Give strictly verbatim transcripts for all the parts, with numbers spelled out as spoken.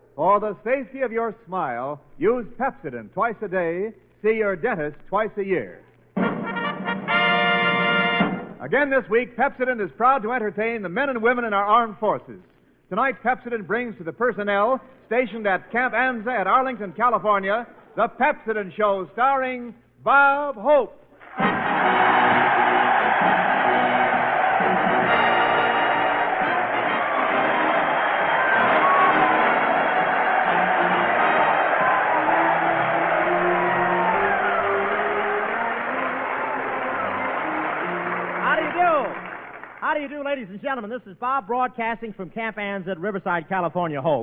For the safety of your smile, use Pepsodent twice a day. See your dentist twice a year. Again this week, Pepsodent is proud to entertain the men and women in our armed forces. Tonight, Pepsodent brings to the personnel stationed at Camp Anza at Arlington, California, the Pepsodent Show starring Bob Hope. How do you do, ladies and gentlemen? This is Bob broadcasting from Camp Anza at Riverside, California, Hope,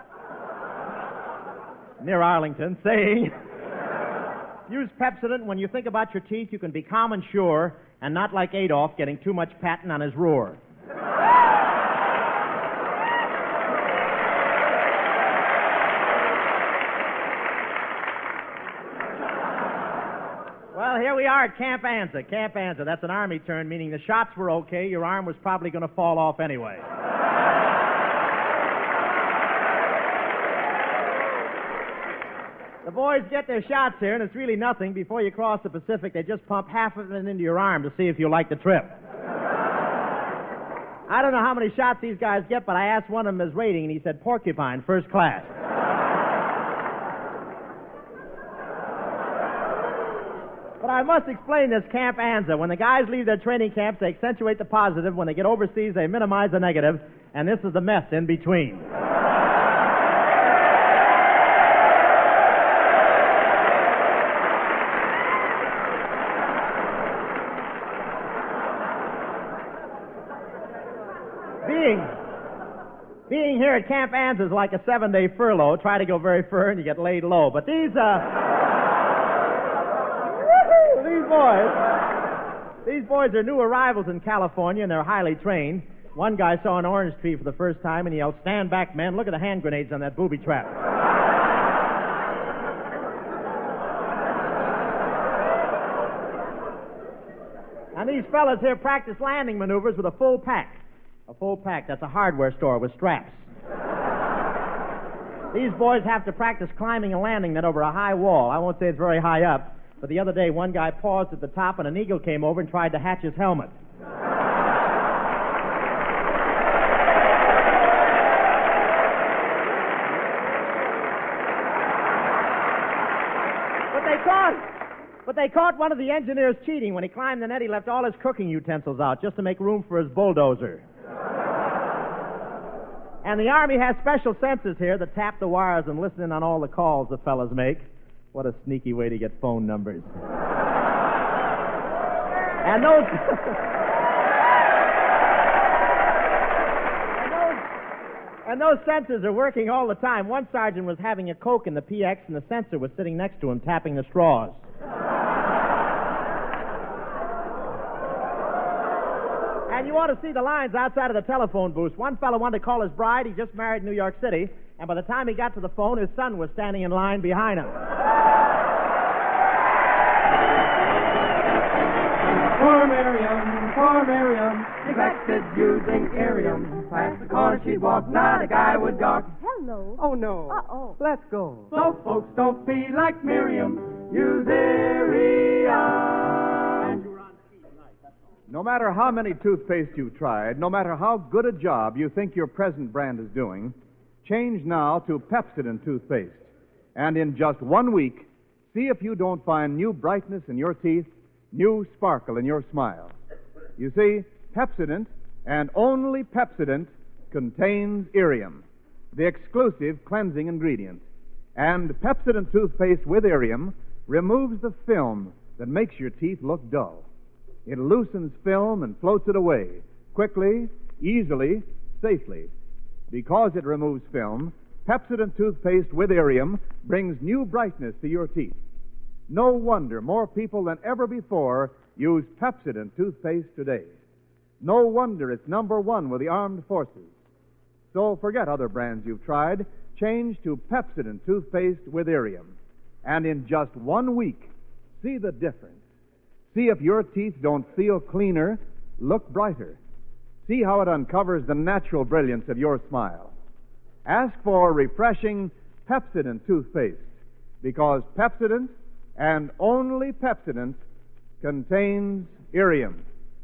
near Arlington, saying, use Pepsodent when you think about your teeth. You can be calm and sure, and not like Adolf getting too much patent on his roar. Well, here we are at Camp Anza. Camp Anza, that's an Army term, meaning the shots were okay, your arm was probably going to fall off anyway. The boys get their shots here, and it's really nothing. Before you cross the Pacific, they just pump half of it into your arm to see if you like the trip. I don't know how many shots these guys get, but I asked one of them his rating, and he said porcupine, first class. But I must explain this Camp Anza. When the guys leave their training camps, they accentuate the positive. When they get overseas, they minimize the negative. And this is the mess in between. being, being here at Camp Anza is like a seven-day furlough. Try to go very fur and you get laid low. But these, uh... These boys, these boys are new arrivals in California, and they're highly trained. One guy saw an orange tree for the first time, and he yelled, "Stand back, men. Look at the hand grenades on that booby trap." And these fellas here practice landing maneuvers with a full pack. A full pack, that's a hardware store with straps. These boys have to practice climbing a landing net over a high wall. I won't say it's very high up. But the other day, one guy paused at the top, and an eagle came over and tried to hatch his helmet. But they caught, but they caught one of the engineers cheating. When he climbed the net, he left all his cooking utensils out just to make room for his bulldozer. And the Army has special sensors here that tap the wires and listen in on all the calls the fellas make. What a sneaky way to get phone numbers. And those... and those... And those sensors are working all the time. One sergeant was having a Coke in the P X, and the sensor was sitting next to him, tapping the straws. And you ought to see the lines outside of the telephone booth. One fellow wanted to call his bride. He just married in New York City. And by the time he got to the phone, his son was standing in line behind him. Poor Miriam, poor Miriam, neglected using Irium. Past the corner she'd walk, not a guy would gawk. Hello. Oh, no. Uh-oh. Let's go. So folks don't be like Miriam. Use Irium. No matter how many toothpaste you've tried, no matter how good a job you think your present brand is doing, change now to Pepsodent toothpaste. And in just one week, see if you don't find new brightness in your teeth, new sparkle in your smile. You see, Pepsodent, and only Pepsodent, contains Irium, the exclusive cleansing ingredient. And Pepsodent toothpaste with Irium removes the film that makes your teeth look dull. It loosens film and floats it away, quickly, easily, safely. Because it removes film, Pepsodent toothpaste with Irium brings new brightness to your teeth. No wonder more people than ever before use Pepsodent toothpaste today. No wonder it's number one with the armed forces. So forget other brands you've tried. Change to Pepsodent toothpaste with Irium. And in just one week, see the difference. See if your teeth don't feel cleaner, look brighter. See how it uncovers the natural brilliance of your smile. Ask for refreshing Pepsodent toothpaste, because Pepsodent, and only Pepsodent, contains Irium.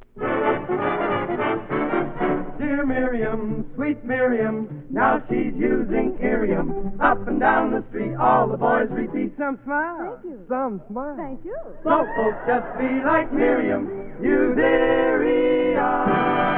Dear Miriam, sweet Miriam, now she's using Irium. Up and down the street, all the boys repeat, some smile. Thank you. Some smile. Thank you. So folks just be like Miriam, use Irium.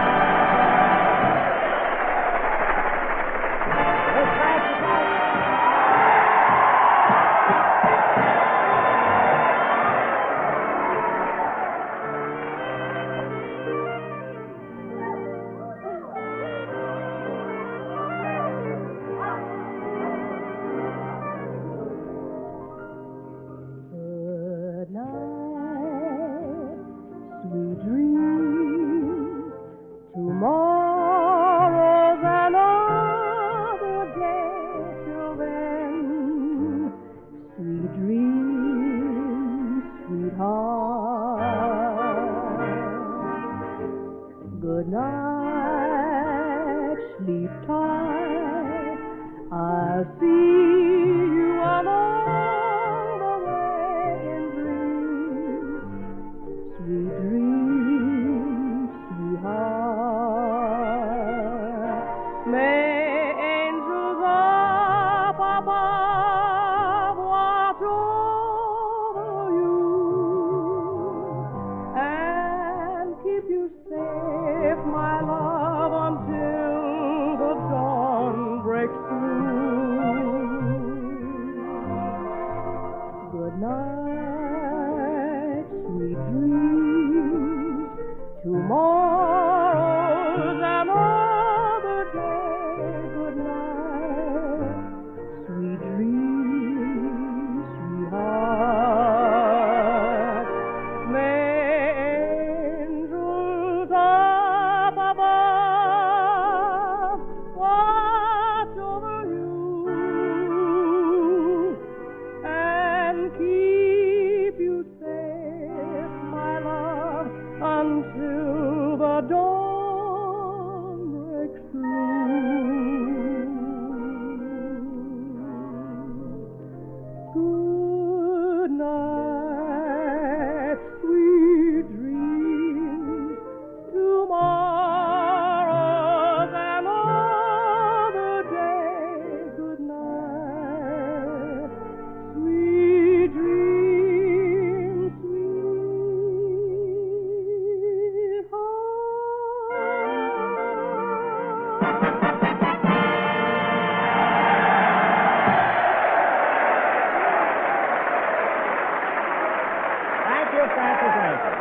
Good night, sleep tight. I'll see you along the way in dreams, sweet dreams, sweetheart. May angels up above watch over you and keep you safe, my love, until the dawn breaks through. Good night, sweet dreams. Tomorrow's another day. Good night, sweet dreams, sweetheart. May angels up above watch over you and keep you safe, my love, until the dawn breaks through. Good night, sweet dreams. Tomorrow's another day. Good night, sweet dreams, Thank you, Francis Rankin.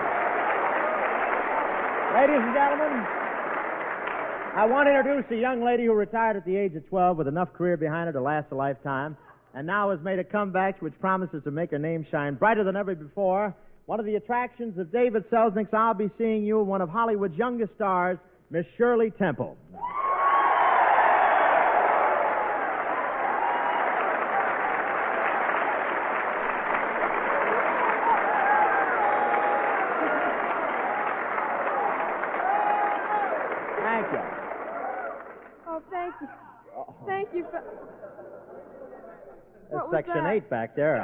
Ladies and gentlemen, I want to introduce a young lady who retired at the age of twelve with enough career behind her to last a lifetime, and now has made a comeback which promises to make her name shine brighter than ever before. One of the attractions of David Selznick's I'll Be Seeing You, one of Hollywood's youngest stars, Miss Shirley Temple. Thank you. Oh, thank you. Thank you for... That's What was Section that? eight back there.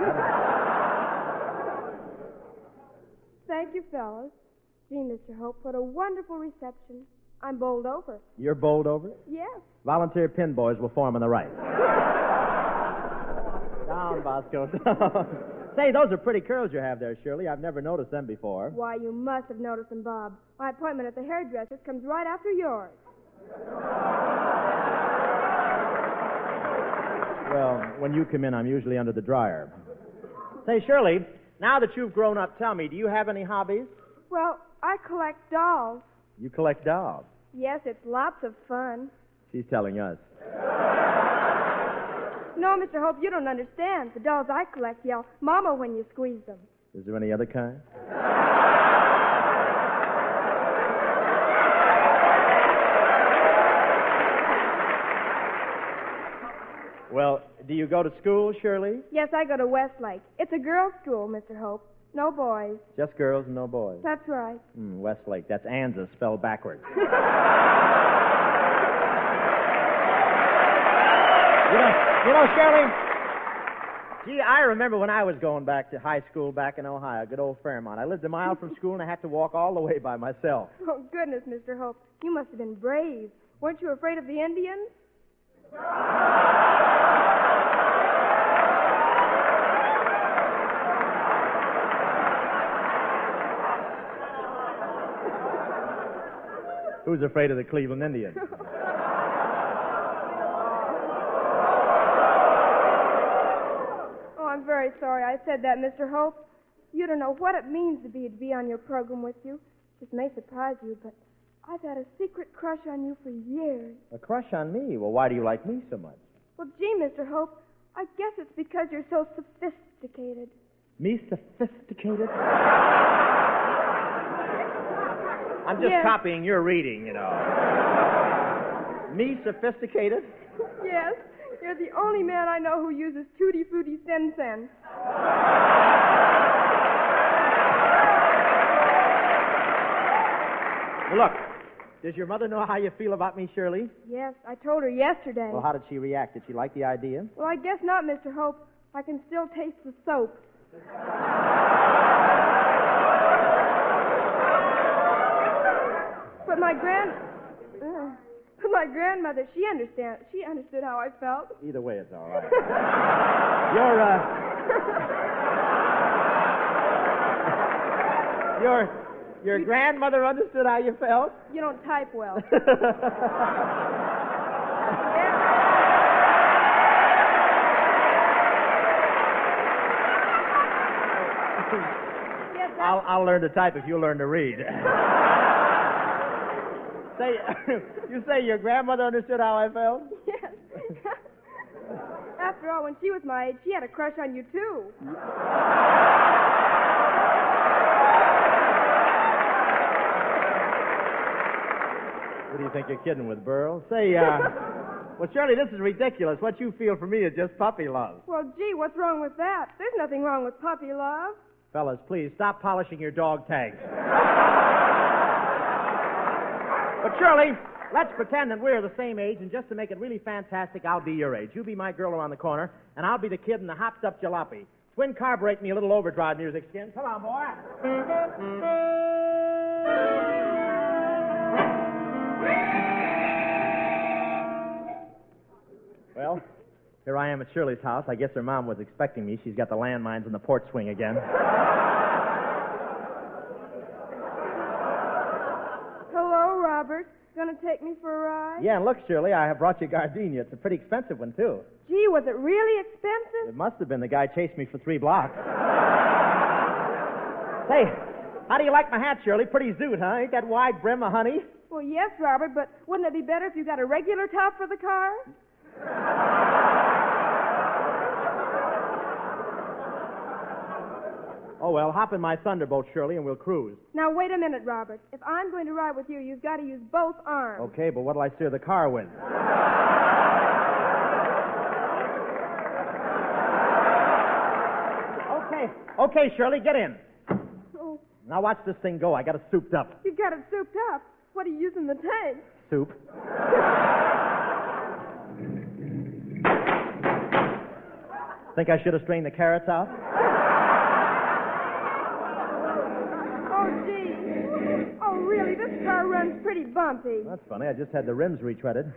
Thank you, fellas. Gee, Mister Hope, what a wonderful reception. I'm bowled over. You're bowled over? Yes. Volunteer pin boys will form on the right. Down, Bosco. Down. Say, those are pretty curls you have there, Shirley. I've never noticed them before. Why, you must have noticed them, Bob. My appointment at the hairdresser's comes right after yours. Well, when you come in, I'm usually under the dryer. Say, Shirley, now that you've grown up, tell me, do you have any hobbies? Well, I collect dolls. You collect dolls. Yes, it's lots of fun. She's telling us. No, Mister Hope, you don't understand. The dolls I collect yell, Mama, when you squeeze them. Is there any other kind? Well, do you go to school, Shirley? Yes, I go to Westlake. It's a girls' school, Mister Hope. No boys. Just girls and no boys. That's right. Mm, Westlake. That's Anza spelled backwards. You know, you know, Shirley, gee, I remember when I was going back to high school back in Ohio, good old Fairmont. I lived a mile from school, and I had to walk all the way by myself. Oh, goodness, Mister Hope. You must have been brave. Weren't you afraid of the Indians? Who's afraid of the Cleveland Indians? Oh, I'm very sorry I said that, Mister Hope. You don't know what it means to be to be on your program with you. This may surprise you, but I've had a secret crush on you for years. A crush on me? Well, why do you like me so much? Well, gee, Mister Hope, I guess it's because you're so sophisticated. Me sophisticated? I'm just Yes. copying your reading, you know. Me sophisticated? Yes, you're the only man I know who uses Tutti Frutti Sen Sen. Well, look, does your mother know how you feel about me, Shirley? Yes, I told her yesterday. Well, how did she react? Did she like the idea? Well, I guess not, Mister Hope. I can still taste the soap. But my grand... Uh, but my grandmother, she understand. She understood how I felt. Either way, it's all right. Your, uh... your, your grandmother understood how you felt? You don't type well. Yes, that's... I'll, I'll learn to type if you learn to read. Say, you say your grandmother understood how I felt? Yes. After all, when she was my age, she had a crush on you, too. What do you think you're kidding with, Burl? Say, uh... well, Shirley, this is ridiculous. What you feel for me is just puppy love. Well, gee, what's wrong with that? There's nothing wrong with puppy love. Fellas, please, stop polishing your dog tags. But, Shirley, let's pretend that we're the same age, and just to make it really fantastic, I'll be your age. You be my girl around the corner, and I'll be the kid in the hopped-up jalopy. Twin carbureate me a little overdrive music, Skin. Come on, boy. Well, here I am at Shirley's house. I guess her mom was expecting me. She's got the landmines in the porch swing again. Hello, Robert. Gonna take me for a ride? Yeah, and look, Shirley, I have brought you gardenia. It's a pretty expensive one, too. Gee, was it really expensive? It must have been. The guy chased me for three blocks. Hey, how do you like my hat, Shirley? Pretty zoot, huh? Ain't that wide brim a honey? Well, yes, Robert, but wouldn't it be better if you got a regular top for the car? Oh, well, hop in my Thunderbolt, Shirley, and we'll cruise. Now, wait a minute, Robert. If I'm going to ride with you, you've got to use both arms. Okay, but what'll I steer the car with? Okay, okay, Shirley, get in. Oh, Now watch this thing go. I got it souped up. you've got it souped up. What are you using the tank? Soup. Think I should have strained the carrots out? Oh, gee. Oh, really, this car runs pretty bumpy. That's funny. I just had the rims retreaded.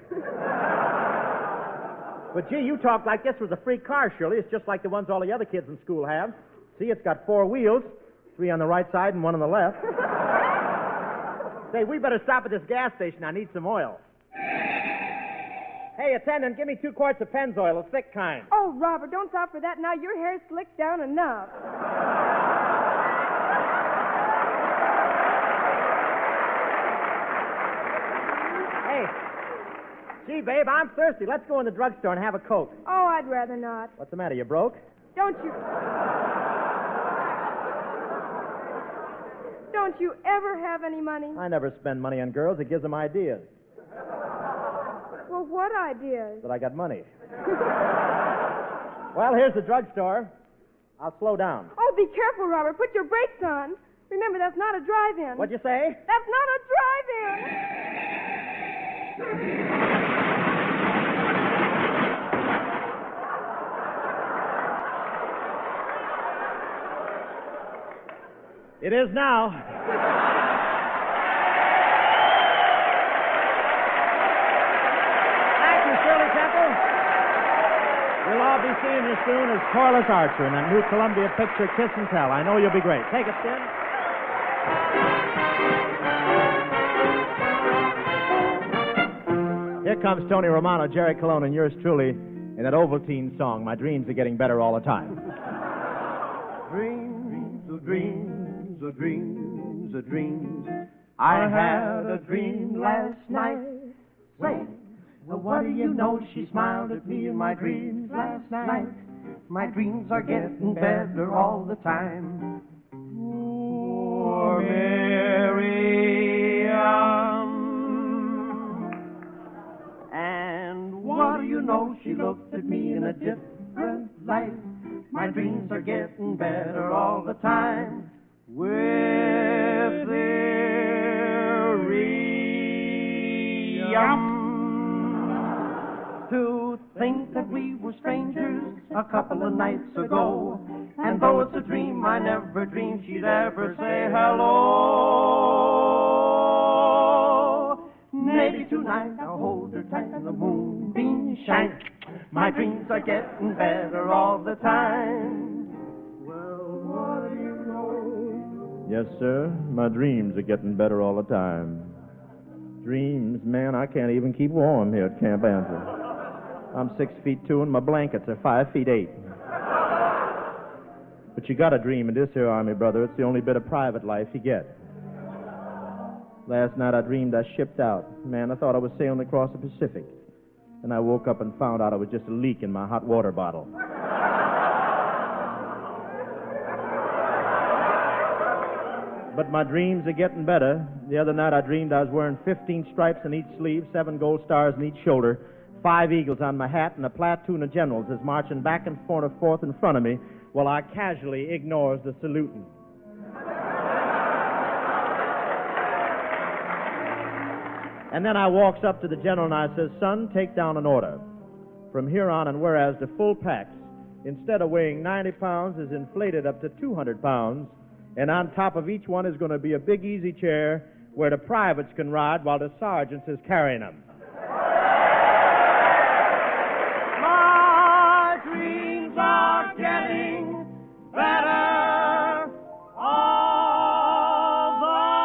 But, gee, you talk like this was a free car, Shirley. It's just like the ones all the other kids in school have. See, it's got four wheels, three on the right side and one on the left. Say, we better stop at this gas station. I need some oil. Hey, attendant, give me two quarts of Pennzoil, a thick kind. Oh, Robert, don't stop for that now. Your hair's slicked down enough. Hey, gee, babe, I'm thirsty. Let's go in the drugstore and have a Coke. Oh, I'd rather not. What's the matter? You broke? Don't you... Don't you ever have any money? I never spend money on girls. It gives them ideas Well, what ideas? that I got money. Well, here's the drugstore. I'll slow down. Oh, be careful, Robert. Put your brakes on. Remember, that's not a drive-in. What'd you say? That's not a drive-in. It is now. Thank you, Shirley Temple. We'll all be seeing you soon as Corliss Archer in that new Columbia picture, Kiss and Tell. I know you'll be great. Take it, Skin. Here comes Tony Romano, Jerry Colon, and yours truly in that Ovaltine song, My Dreams Are Getting Better All the Time. Dreams, oh dreams, oh dreams, oh dreams. I had a dream last night. Say, well, what do you know? She smiled at me in my dreams last night. My dreams are getting better all the time. Poor Miriam. And what do you know? She looked at me in a different light. My dreams are getting better all the time. With Miriam. To think that we were strangers a couple of nights ago. And though it's a dream, I never dreamed she'd ever say hello. Maybe tonight I'll hold her tight and the moonbeams shine. My dreams are getting better all the time. Well, what do you know? Yes, sir. My dreams are getting better all the time. Dreams, man, I can't even keep warm here at Camp Answer. I'm six feet two and my blankets are five feet eight. But you got to dream in this here Army, brother. It's the only bit of private life you get. Last night I dreamed I shipped out. Man, I thought I was sailing across the Pacific. And I woke up and found out it was just a leak in my hot water bottle. But my dreams are getting better. The other night I dreamed I was wearing fifteen stripes in each sleeve, seven gold stars in each shoulder, five eagles on my hat, and a platoon of generals is marching back and forth and forth in front of me while I casually ignores the saluting. And then I walks up to the general and I says, son, take down an order. From here on and whereas the full packs, instead of weighing ninety pounds, is inflated up to two hundred pounds, and on top of each one is going to be a big easy chair where the privates can ride while the sergeants is carrying them. My dreams are getting better all the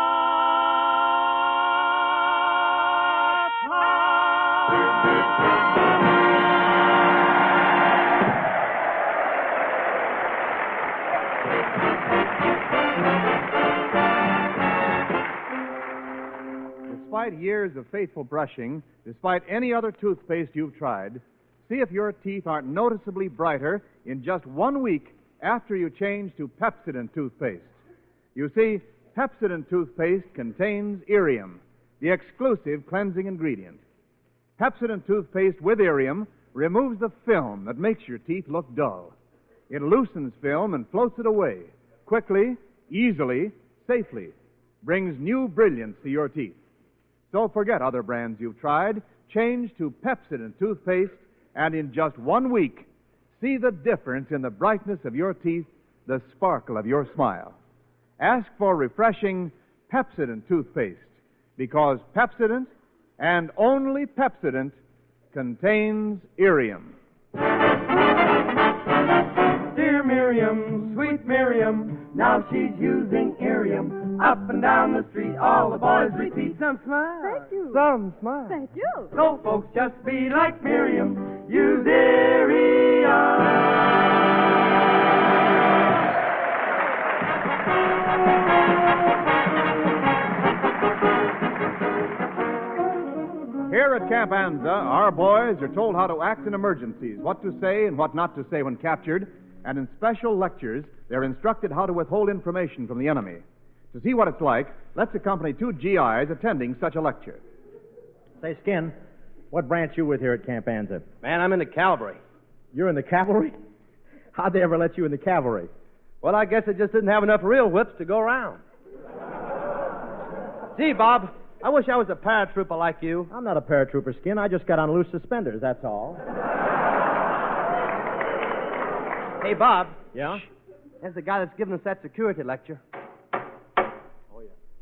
Despite years of faithful brushing, despite any other toothpaste you've tried, see if your teeth aren't noticeably brighter in just one week after you change to Pepsodent toothpaste. You see, Pepsodent toothpaste contains Irium, the exclusive cleansing ingredient. Pepsodent toothpaste with Irium removes the film that makes your teeth look dull. It loosens film and floats it away, quickly, easily, safely, brings new brilliance to your teeth. So forget other brands you've tried, change to Pepsodent toothpaste, and in just one week, see the difference in the brightness of your teeth, the sparkle of your smile. Ask for refreshing Pepsodent toothpaste, because Pepsodent, and only Pepsodent, contains Irium. Dear Miriam, sweet Miriam, now she's using Irium. Up and down the street, all the boys repeat, some smile. Thank you. Some smile. Thank you. So folks, just be like Miriam. Use Irium. Here at Camp Anza, our boys are told how to act in emergencies, what to say and what not to say when captured, and in special lectures, they're instructed how to withhold information from the enemy. To see what it's like, let's accompany two G Is attending such a lecture. Say, Skin, what branch you with here at Camp Anza? Man, I'm in the cavalry. You're in the cavalry? How'd they ever let you in the cavalry? Well, I guess they just didn't have enough real whips to go around. Gee, Bob, I wish I was a paratrooper like you. I'm not a paratrooper, Skin. I just got on loose suspenders, that's all. Hey, Bob. Yeah? There's the guy that's giving us that security lecture.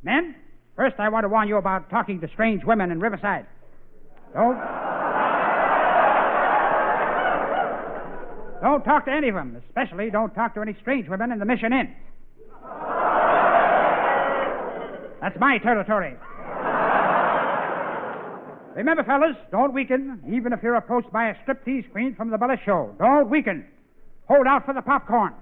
Men, first I want to warn you about talking to strange women in Riverside. Don't... Don't talk to any of them. Especially don't talk to any strange women in the Mission Inn. That's my territory. Remember, fellas, don't weaken, even if you're approached by a striptease queen from the Bella Show. Don't weaken. Hold out for the popcorn.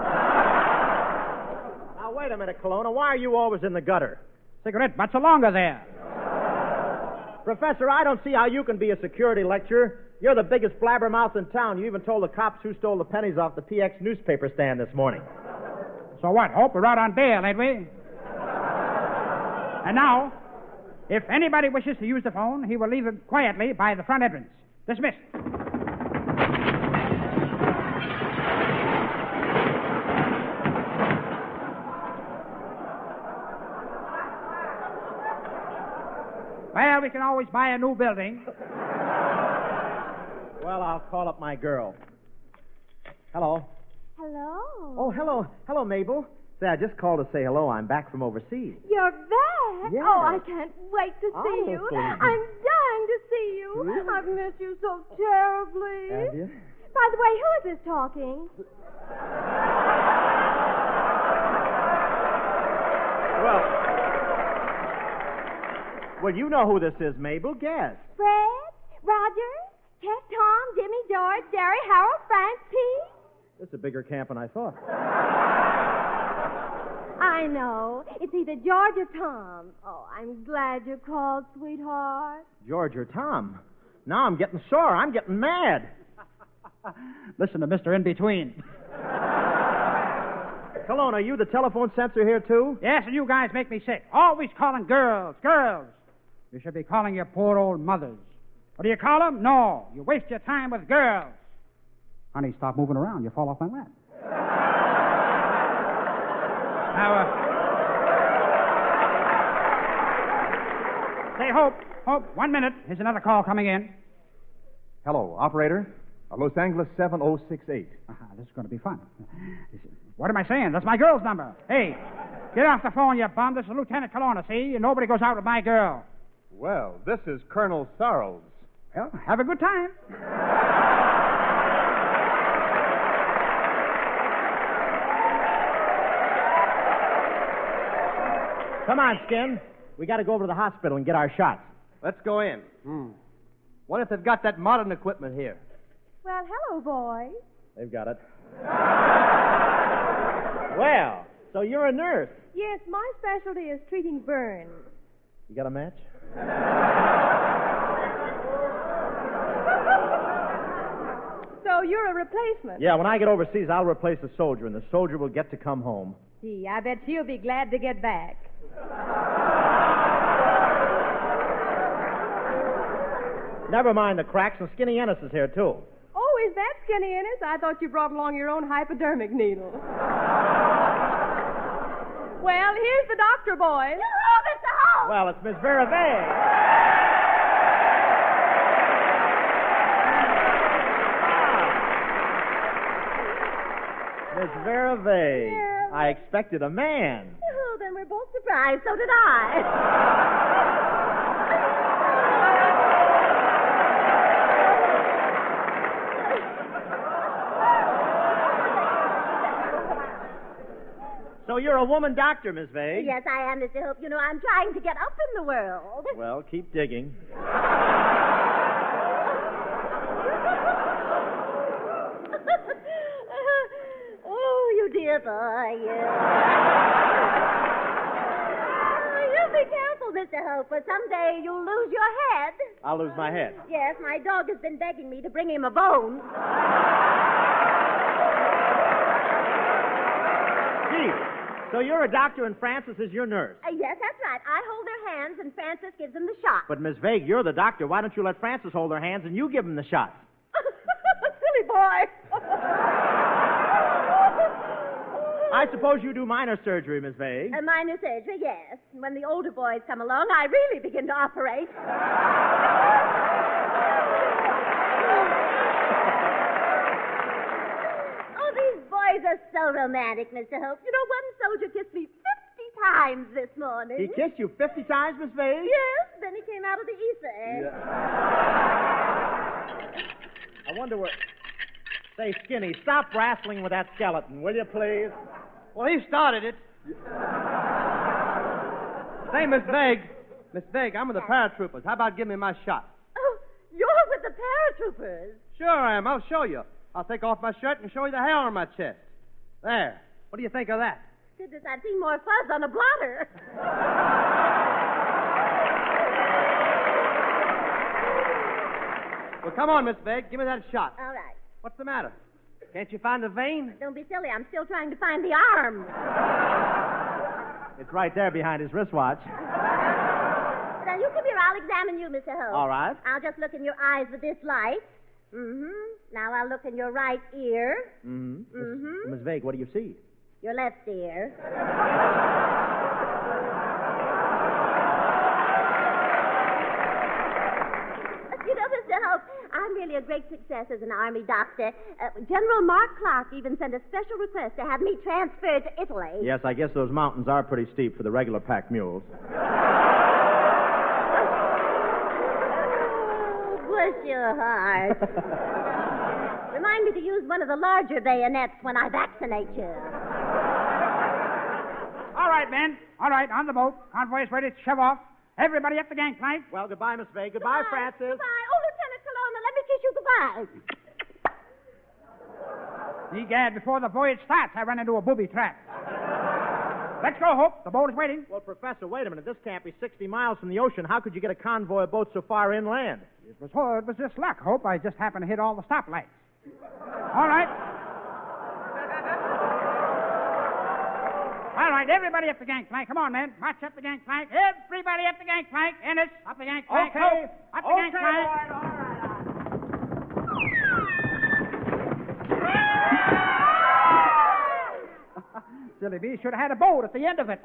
Now, wait a minute, Colonna. Why are you always in the gutter? Cigarette butts are longer there. Professor, I don't see how you can be a security lecturer. You're the biggest blabbermouth in town. You even told the cops who stole the pennies off the P X newspaper stand this morning. So what? Hope we're out on bail, ain't we? And now, if anybody wishes to use the phone, he will leave it quietly by the front entrance. Dismissed. Well, we can always buy a new building. Well, I'll call up my girl. Hello. Hello. Oh, hello. Hello, Mabel. Say, I just called to say hello. I'm back from overseas. You're back? Yes. Oh, I can't wait to see Oh, you. please. I'm dying to see you. Really? I've missed you so terribly. Have you? By the way, who is this talking? Well, well, you know who this is, Mabel. Guess. Fred? Roger? Ted, Tom, Jimmy, George, Jerry, Harold, Frank, Pete? This is a bigger camp than I thought. I know. It's either George or Tom. Oh, I'm glad you called, sweetheart. George or Tom? Now I'm getting sore. I'm getting mad. Listen to Mister In-Between. Cologne, are you the telephone censor here, too? Yes, and you guys make me sick. Always calling girls, girls. You should be calling your poor old mothers. What do you call them? No, you waste your time with girls. Honey, stop moving around. You fall off my lap. Now, uh... Say, Hope, Hope, one minute. Here's another call coming in. Hello, operator. Uh, Los Angeles seven oh six eight. Uh-huh, this is going to be fun. What am I saying? That's my girl's number. Hey, get off the phone, you bum. This is Lieutenant Colonna, see? Nobody goes out with my girl. Well, this is Colonel Sarles. Well, have a good time. Come on, Skin. We got to go over to the hospital and get our shots. Let's go in. Hmm. What if they've got that modern equipment here? Well, hello, boys. They've got it. Well, so you're a nurse. Yes, my specialty is treating burns. You got a match? So you're a replacement? Yeah, when I get overseas, I'll replace a soldier, and the soldier will get to come home. Gee, I bet she'll be glad to get back. Never mind the cracks, and Skinny Ennis is here, too. Oh, is that Skinny Ennis? I thought you brought along your own hypodermic needle. Well, here's the doctor, boys. Hello, Mister Holt. Well, it's Miss Vera Vey. Miss Vera Vey. Yeah. I expected a man. Oh, then we're both surprised. So did I. So you're a woman doctor, Miss Vey? Yes, I am, Mister Hope. You know, I'm trying to get up in the world. Well, keep digging. Oh, you dear boy, you. Oh, you be careful, Mister Hope, for someday you'll lose your head. I'll lose my head. Yes, my dog has been begging me to bring him a bone. Gee, so you're a doctor and Frances is your nurse. Uh, yes, that's right. I hold their hands and Francis gives them the shot. But, Miss Vague, you're the doctor. Why don't you let Frances hold her hands and you give them the shots? Silly boy. I suppose you do minor surgery, Miss Vague. A minor surgery, yes. When the older boys come along, I really begin to operate. Oh, these boys are so romantic, Mister Hope. You know, one soldier kissed me fifty times this morning. He kissed you fifty times, Miss Vase? Yes, then he came out of the Easter egg. I wonder where... Say, Skinny, stop wrestling with that skeleton, will you, please? Well, he started it. Say, Miss Vague. Miss Vague, I'm with the paratroopers. How about giving me my shot? Oh, you're with the paratroopers. Sure I am. I'll show you. I'll take off my shirt and show you the hair on my chest. There. What do you think of that? Goodness, I've seen more fuzz on a blotter. Well, come on, Miss Vague. Give me that shot. All right. What's the matter? Can't you find the vein? Don't be silly. I'm still trying to find the arm. It's right there behind his wristwatch. Now, you come here. I'll examine you, Mister Hope. All right. I'll just look in your eyes with this light. Mm-hmm. Now I'll look in your right ear. Mm-hmm. Mm-hmm. Miss Vague, what do you see? Your left ear. You know, Mister Hope, I'm really a great success as an Army doctor. Uh, General Mark Clark even sent a special request to have me transferred to Italy. Yes, I guess those mountains are pretty steep for the regular pack mules. Oh, bless your heart. Remind me to use one of the larger bayonets when I vaccinate you. All right, men. All right, on the boat. Convoy's ready to shove off. Everybody up the gangplank. Well, goodbye, Miss Vague. Goodbye, Goodbye. Francis. Goodbye. Oh, Lieutenant Colonna, let me kiss you goodbye. Egad, before the voyage starts, I run into a booby trap. Let's go, Hope. The boat is waiting. Well, Professor, wait a minute. This can't be sixty miles from the ocean. How could you get a convoy of boats so far inland? It was, oh, it was just luck, Hope. I just happened to hit all the stoplights. All right. All right, everybody up the gangplank. Come on, men. March up the gangplank. Everybody up the gangplank. Ennis, up the gangplank. Okay. Hope, up the Okay, gangplank. all right, all right. Silly bee should have had a boat at the end of it.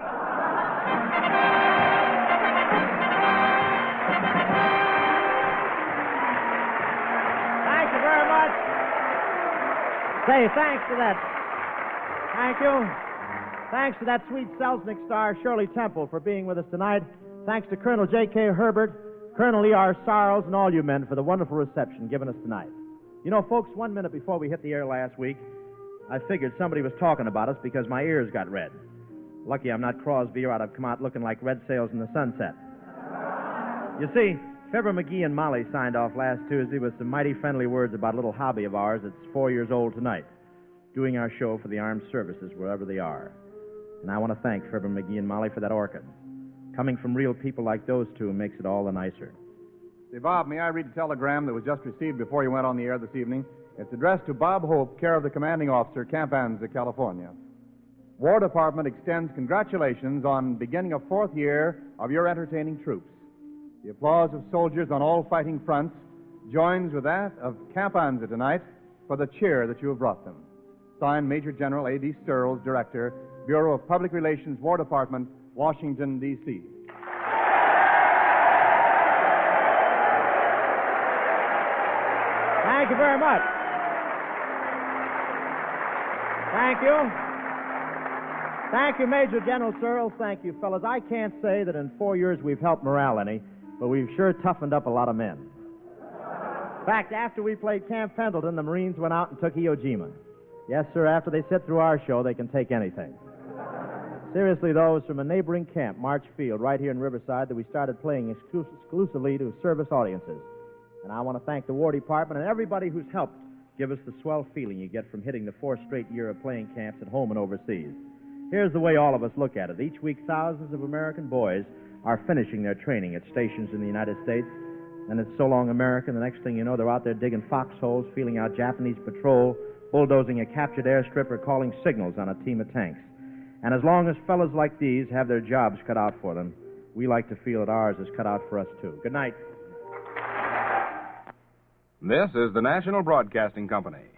Thank you very much. Say, thanks to that. Thank you. Thanks to that sweet Selznick star, Shirley Temple, for being with us tonight. Thanks to Colonel J K. Herbert, Colonel E R. Sarles, and all you men for the wonderful reception given us tonight. You know, folks, one minute before we hit the air last week, I figured somebody was talking about us because my ears got red. Lucky I'm not Crosby, or I'd have come out looking like red sails in the sunset. You see, Fibber McGee and Molly signed off last Tuesday with some mighty friendly words about a little hobby of ours that's four years old tonight, doing our show for the armed services wherever they are. And I want to thank Fibber McGee and Molly for that orchid. Coming from real people like those two makes it all the nicer. Say, Bob, may I read a telegram that was just received before you went on the air this evening? It's addressed to Bob Hope, care of the commanding officer, Camp Anza, California. War Department extends congratulations on beginning a fourth year of your entertaining troops. The applause of soldiers on all fighting fronts joins with that of Camp Anza tonight for the cheer that you have brought them. Signed, Major General A D. Sturls, Director, Bureau of Public Relations, War Department, Washington, D C Thank you very much. Thank you. Thank you, Major General Searles. Thank you, fellas. I can't say that in four years we've helped morale any, but we've sure toughened up a lot of men. In fact, after we played Camp Pendleton, the Marines went out and took Iwo Jima. Yes, sir, after they sit through our show, they can take anything. Seriously, though, it was from a neighboring camp, March Field, right here in Riverside, that we started playing exclus- exclusively to service audiences. And I want to thank the War Department and everybody who's helped give us the swell feeling you get from hitting the fourth straight year of playing camps at home and overseas. Here's the way all of us look at it. Each week, thousands of American boys are finishing their training at stations in the United States, and it's so long American, the next thing you know, they're out there digging foxholes, feeling out Japanese patrol, bulldozing a captured airstrip, or calling signals on a team of tanks. And as long as fellas like these have their jobs cut out for them, we like to feel that ours is cut out for us, too. Good night. This is the National Broadcasting Company.